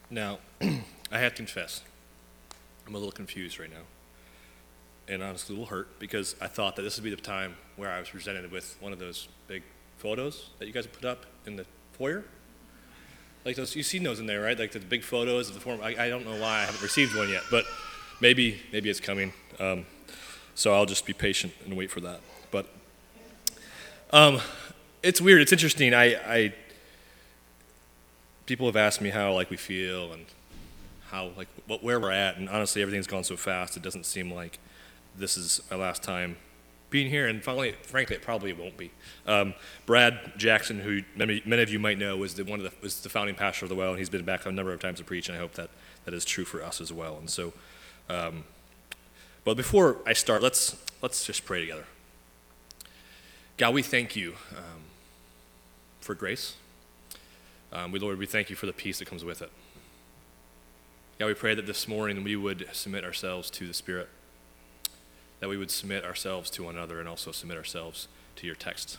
Now, I have to confess, I'm a little confused right now. And honestly, a little hurt because I thought that this would be the time where I was presented with one of those big photos that you guys put up in the foyer. Like those, you've seen those in there, right? Like the big photos of the form. I don't know why I haven't received one yet, but maybe it's coming. So I'll just be patient and wait for that. But it's weird. It's interesting. People have asked me how we feel and how where we're at, and honestly, everything's gone so fast. It doesn't seem like this is my last time being here, and frankly, it probably won't be. Brad Jackson, who many of you might know, was the founding pastor of the Well, and he's been back a number of times to preach, and I hope that is true for us as well. And so, but before I start, let's just pray together. God, we thank you for grace. Lord, we thank you for the peace that comes with it. God, we pray that this morning we would submit ourselves to the Spirit, that we would submit ourselves to one another and also submit ourselves to your text.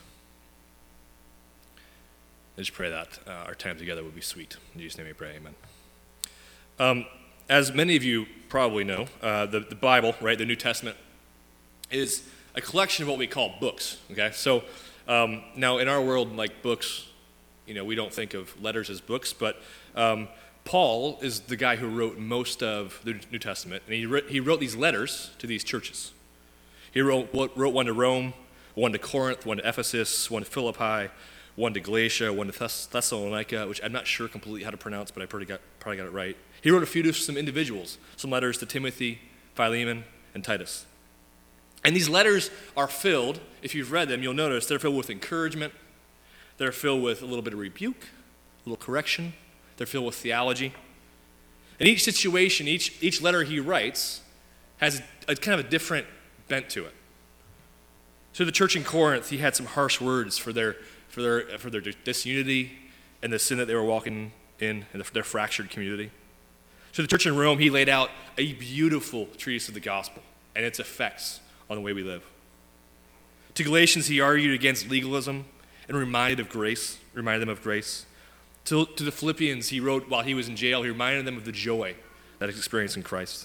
I just pray that our time together would be sweet. In Jesus' name we pray, amen. As many of you probably know, the Bible, right, the New Testament, is a collection of what we call books, okay? So now in our world, like books, we don't think of letters as books, but Paul is the guy who wrote most of the New Testament, and he wrote these letters to these churches. He wrote one to Rome, one to Corinth, one to Ephesus, one to Philippi, one to Galatia, one to Thessalonica, which I'm not sure completely how to pronounce, but I probably got it right. He wrote a few to some individuals, some letters to Timothy, Philemon, and Titus. And these letters are filled, if you've read them, you'll notice they're filled with encouragement, they're filled with a little bit of rebuke, a little correction, they're filled with theology. And each situation, each letter he writes has a kind of a different bent to it. So the church in Corinth, he had some harsh words for their disunity and the sin that they were walking in and their fractured community. So the church in Rome, he laid out a beautiful treatise of the gospel and its effects on the way we live. To Galatians, he argued against legalism and reminded them of grace. To the Philippians, he wrote while he was in jail, he reminded them of the joy that is experienced in Christ.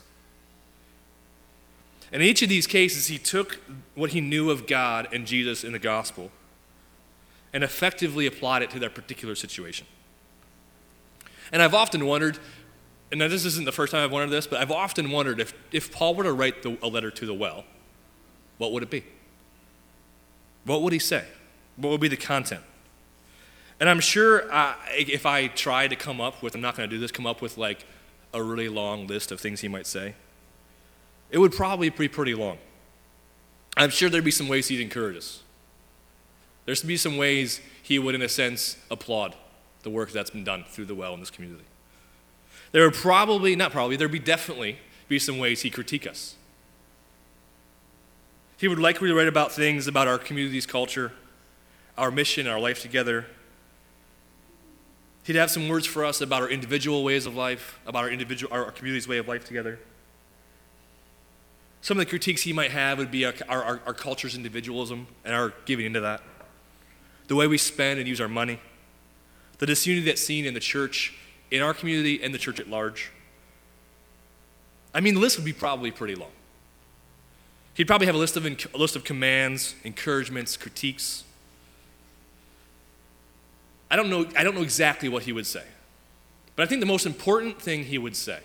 And in each of these cases, he took what he knew of God and Jesus in the gospel and effectively applied it to their particular situation. And I've often wondered, and this isn't the first time I've wondered this, but I've often wondered if Paul were to write a letter to the well, what would it be? What would he say? What would be the content? And I'm sure if I try to come up with like a really long list of things he might say, it would probably be pretty long. I'm sure there'd be some ways he'd encourage us. There's be some ways he would, in a sense, applaud the work that's been done through the well in this community. There'd definitely be some ways he'd critique us. He would likely write about things about our community's culture, our mission, our life together. He'd have some words for us about our individual ways of life, about our community's way of life together. Some of the critiques he might have would be our culture's individualism and our giving into that, the way we spend and use our money, the disunity that's seen in the church, in our community, and the church at large. I mean, the list would be probably pretty long. He'd probably have a list of commands, encouragements, critiques. I don't know exactly what he would say, but I think the most important thing he would say,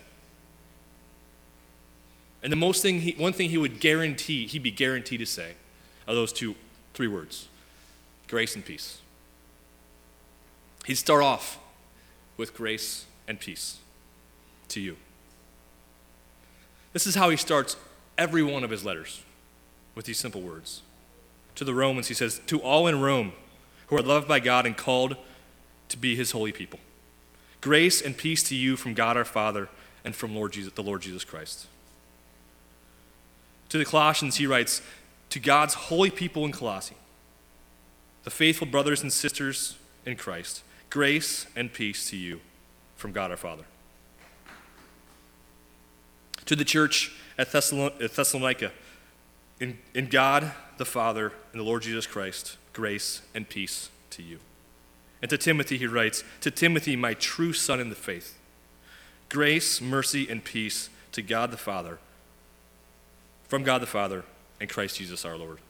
and one thing he'd be guaranteed to say, are those three words: grace and peace. He'd start off with grace and peace to you. This is how he starts every one of his letters, with these simple words. To the Romans, he says, "To all in Rome who are loved by God and called to be his holy people, grace and peace to you from God our Father and from the Lord Jesus Christ." To the Colossians, he writes, "To God's holy people in Colossae, the faithful brothers and sisters in Christ, grace and peace to you from God our Father." To the church at Thessalonica, in God the Father and the Lord Jesus Christ, grace and peace to you. And to Timothy he writes, "To Timothy, my true son in the faith, Grace, mercy, and peace to God the Father, from God the Father and Christ Jesus our Lord.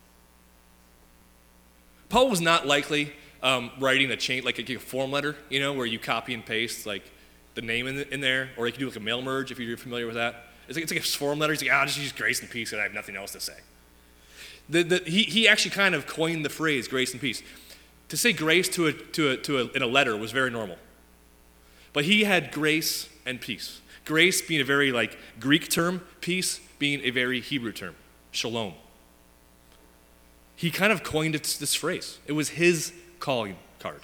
Paul was not likely writing a chain, like a form letter, where you copy and paste like the name in there, or you can do like a mail merge if you're familiar with that. It's like a form letter. He's like, I'll just use grace and peace, and I have nothing else to say. He actually kind of coined the phrase grace and peace. To say grace in a letter was very normal. But he had grace and peace. Grace being a very Greek term, peace being a very Hebrew term, shalom. He kind of coined this phrase. It was his calling card.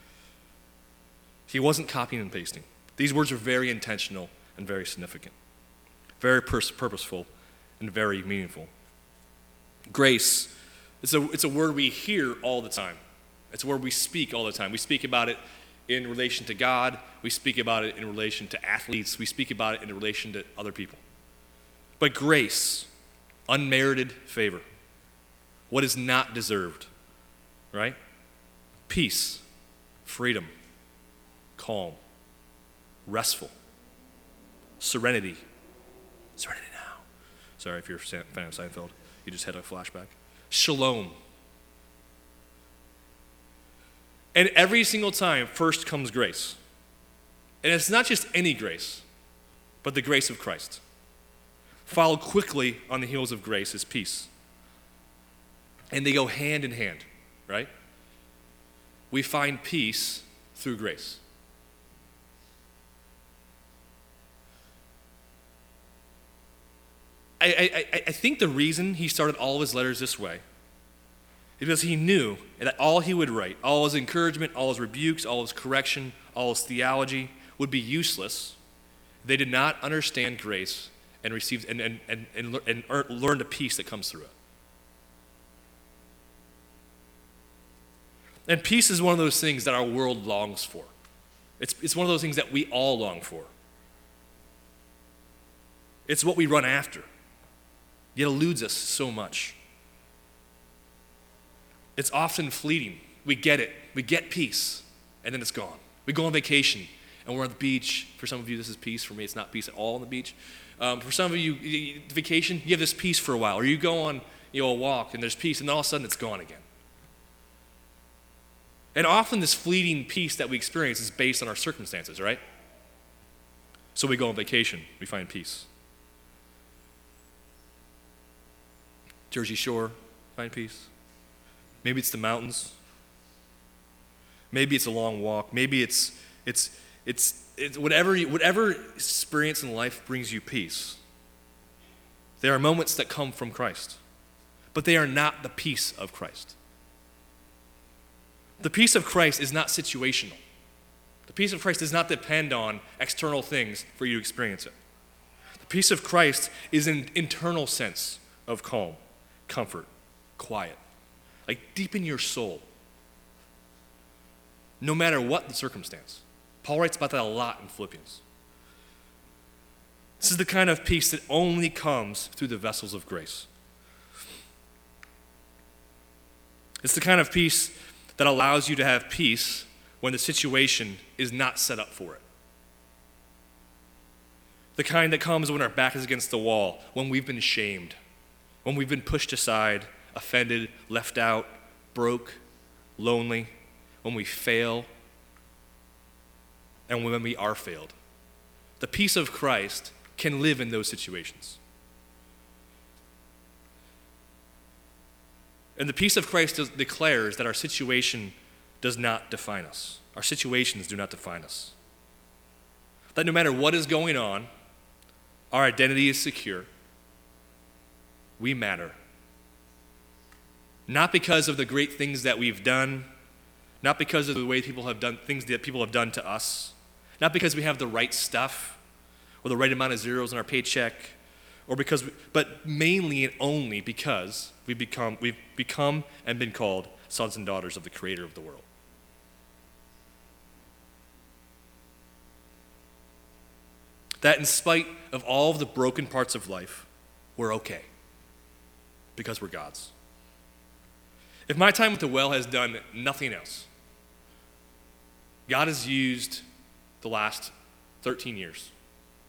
He wasn't copying and pasting. These words were very intentional and very significant, very purposeful, and very meaningful. Grace, it's a word we hear all the time. It's a word we speak all the time. We speak about it in relation to God. We speak about it in relation to athletes. We speak about it in relation to other people. But grace, unmerited favor, what is not deserved, right? Peace, freedom, calm, restful, serenity. Serenity now. Sorry if you're a fan of Seinfeld. You just had a flashback. Shalom. And every single time, first comes grace. And it's not just any grace, but the grace of Christ. Followed quickly on the heels of grace is peace. And they go hand in hand, right? We find peace through grace. I think the reason he started all of his letters this way is because he knew that all he would write, all his encouragement, all his rebukes, all his correction, all his theology would be useless. They did not understand grace and receive and learn the peace that comes through it. And peace is one of those things that our world longs for. It's one of those things that we all long for. It's what we run after. It eludes us so much. It's often fleeting. We get it. We get peace, and then it's gone. We go on vacation, and we're on the beach. For some of you, this is peace. For me, it's not peace at all on the beach. For some of you, vacation, you have this peace for a while. Or you go on a walk, and there's peace, and then all of a sudden it's gone again. And often this fleeting peace that we experience is based on our circumstances, right? So we go on vacation, we find peace. Jersey Shore, find peace. Maybe it's the mountains. Maybe it's a long walk. Maybe it's whatever experience in life brings you peace. There are moments that come from Christ, but they are not the peace of Christ. The peace of Christ is not situational. The peace of Christ does not depend on external things for you to experience it. The peace of Christ is an internal sense of calm, comfort, quiet, like deep in your soul, no matter what the circumstance. Paul writes about that a lot in Philippians. This is the kind of peace that only comes through the vessels of grace. It's the kind of peace that allows you to have peace when the situation is not set up for it. The kind that comes when our back is against the wall, when we've been shamed, when we've been pushed aside, offended, left out, broke, lonely, when we fail, and when we are failed. The peace of Christ can live in those situations. And the peace of Christ declares that our situation does not define us. Our situations do not define us. That no matter what is going on, our identity is secure. We matter. Not because of the great things that we've done, not because of the way people have done things that people have done to us, not because we have the right stuff or the right amount of zeros in our paycheck, but mainly and only because we've become and been called sons and daughters of the Creator of the world. That in spite of all of the broken parts of life, we're okay because we're God's. If my time with the well has done nothing else, God has used the last 13 years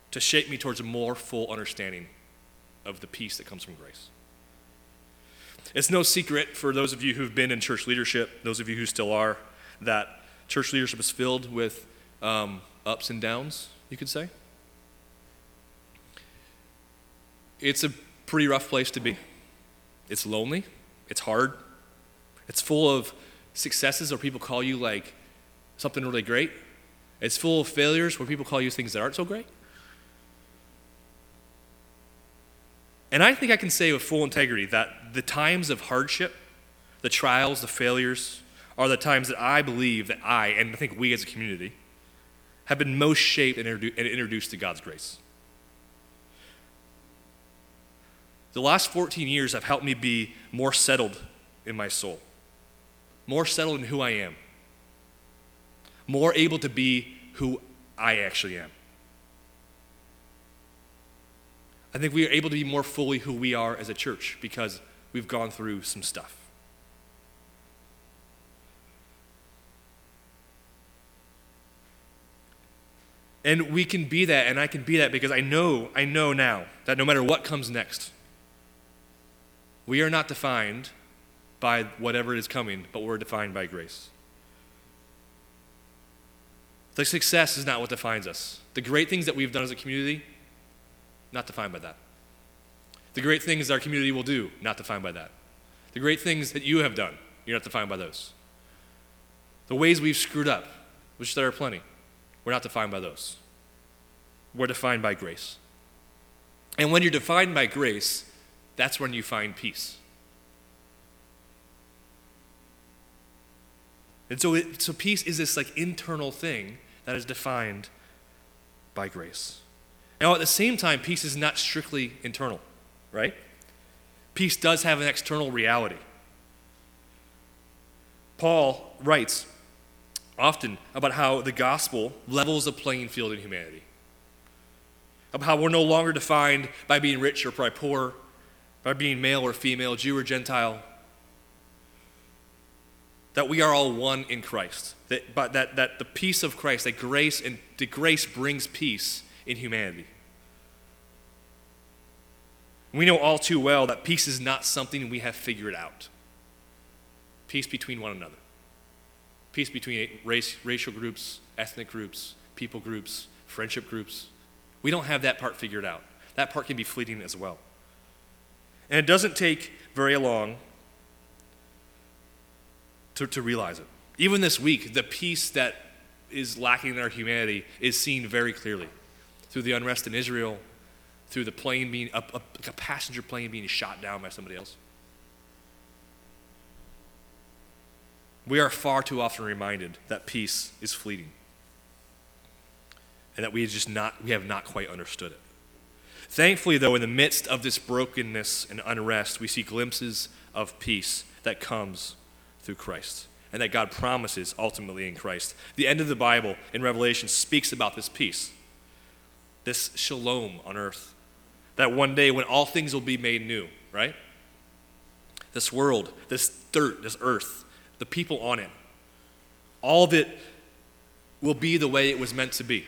to shape me towards a more full understanding of the peace that comes from grace. It's no secret for those of you who've been in church leadership, those of you who still are, that church leadership is filled with ups and downs, you could say. It's a pretty rough place to be. It's lonely. It's hard. It's full of successes where people call you like something really great. It's full of failures where people call you things that aren't so great. And I think I can say with full integrity that the times of hardship, the trials, the failures, are the times that I believe that I, and I think we as a community, have been most shaped and introduced to God's grace. The last 14 years have helped me be more settled in my soul, more settled in who I am, more able to be who I actually am. I think we are able to be more fully who we are as a church because we've gone through some stuff. And we can be that, and I can be that because I know now that no matter what comes next, we are not defined by whatever is coming, but we're defined by grace. The success is not what defines us. The great things that we've done as a community, not defined by that. The great things our community will do, not defined by that. The great things that you have done, you're not defined by those. The ways we've screwed up, which there are plenty, we're not defined by those. We're defined by grace. And when you're defined by grace, that's when you find peace. And so peace is this like internal thing that is defined by grace. Now, at the same time, peace is not strictly internal, right? Peace does have an external reality. Paul writes often about how the gospel levels the playing field in humanity, about how we're no longer defined by being rich or by poor, by being male or female, Jew or Gentile, that we are all one in Christ, that the peace of Christ, that grace brings peace in humanity. We know all too well that peace is not something we have figured out. Peace between one another. Peace between racial groups, ethnic groups, people groups, friendship groups. We don't have that part figured out. That part can be fleeting as well. And it doesn't take very long to realize it. Even this week, the peace that is lacking in our humanity is seen very clearly through the unrest in Israel, through the plane being, a passenger plane being shot down by somebody else. We are far too often reminded that peace is fleeting and that we have not quite understood it. Thankfully, though, in the midst of this brokenness and unrest, we see glimpses of peace that comes through Christ and that God promises ultimately in Christ. The end of the Bible in Revelation speaks about this peace, this shalom on earth, that one day when all things will be made new, right? This world, this dirt, this earth, the people on it, all of it will be the way it was meant to be.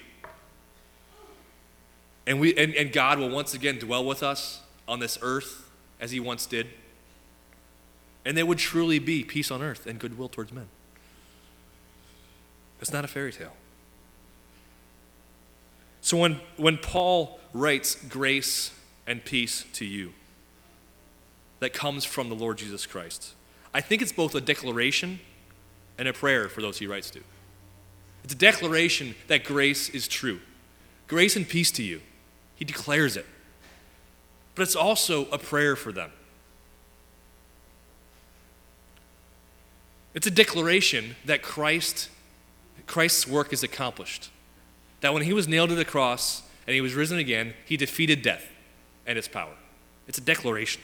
And God will once again dwell with us on this earth as he once did. And there would truly be peace on earth and goodwill towards men. It's not a fairy tale. So when Paul writes grace and peace to you that comes from the Lord Jesus Christ, I think it's both a declaration and a prayer for those he writes to. It's a declaration that grace is true. Grace and peace to you. He declares it. But it's also a prayer for them. It's a declaration that Christ's work is accomplished. That when he was nailed to the cross and he was risen again, he defeated death and its power. It's a declaration.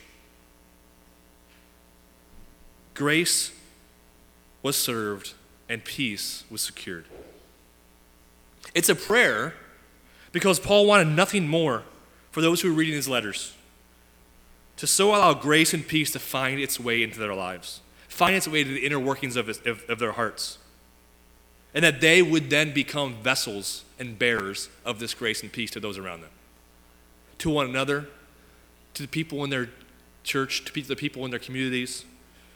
Grace was served and peace was secured. It's a prayer because Paul wanted nothing more for those who were reading his letters to so allow grace and peace to find its way into their lives, find its way to the inner workings of their hearts. and that they would then become vessels and bearers of this grace and peace to those around them, to one another, to the people in their church, to the people in their communities.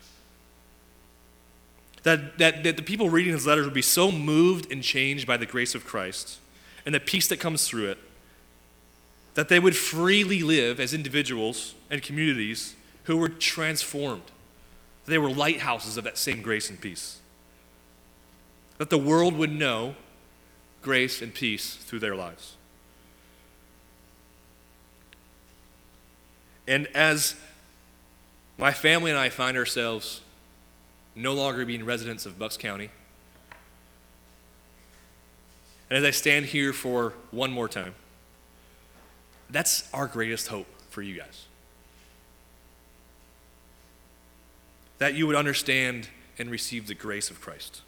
That the people reading his letters would be so moved and changed by the grace of Christ and the peace that comes through it, that they would freely live as individuals and communities who were transformed. They were lighthouses of that same grace and peace. That the world would know grace and peace through their lives. And as my family and I find ourselves no longer being residents of Bucks County, and as I stand here for one more time, that's our greatest hope for you guys. That you would understand and receive the grace of Christ.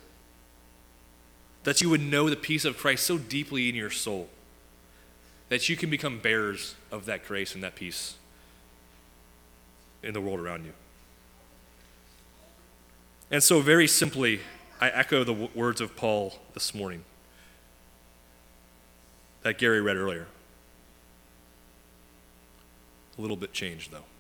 That you would know the peace of Christ so deeply in your soul that you can become bearers of that grace and that peace in the world around you. And so very simply, I echo the words of Paul this morning that Gary read earlier. A little bit changed, though.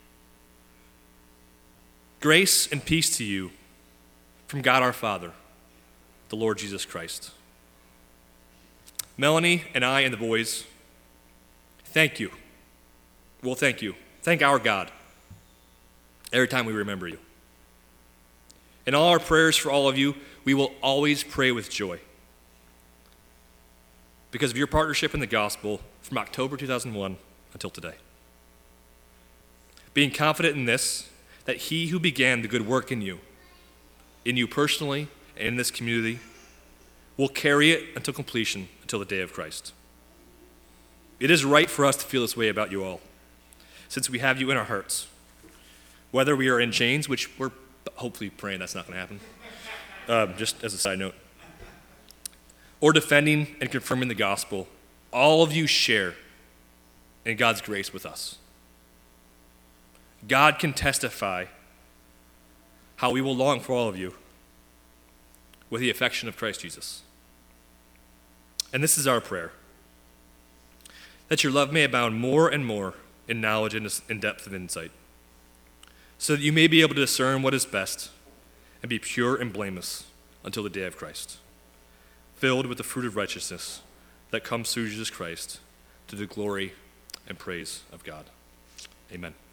Grace and peace to you from God our Father, the Lord Jesus Christ. Melanie and I and the boys, thank you. Well, thank you. Thank our God every time we remember you. In all our prayers for all of you, we will always pray with joy because of your partnership in the gospel from October 2001 until today. Being confident in this, that he who began the good work in you personally and in this community, will carry it until completion, until the day of Christ. It is right for us to feel this way about you all, since we have you in our hearts. Whether we are in chains, which we're hopefully praying that's not going to happen, just as a side note, or defending and confirming the gospel, all of you share in God's grace with us. God can testify how we will long for all of you with the affection of Christ Jesus. And this is our prayer, that your love may abound more and more in knowledge and in depth of insight, so that you may be able to discern what is best and be pure and blameless until the day of Christ, filled with the fruit of righteousness that comes through Jesus Christ to the glory and praise of God. Amen.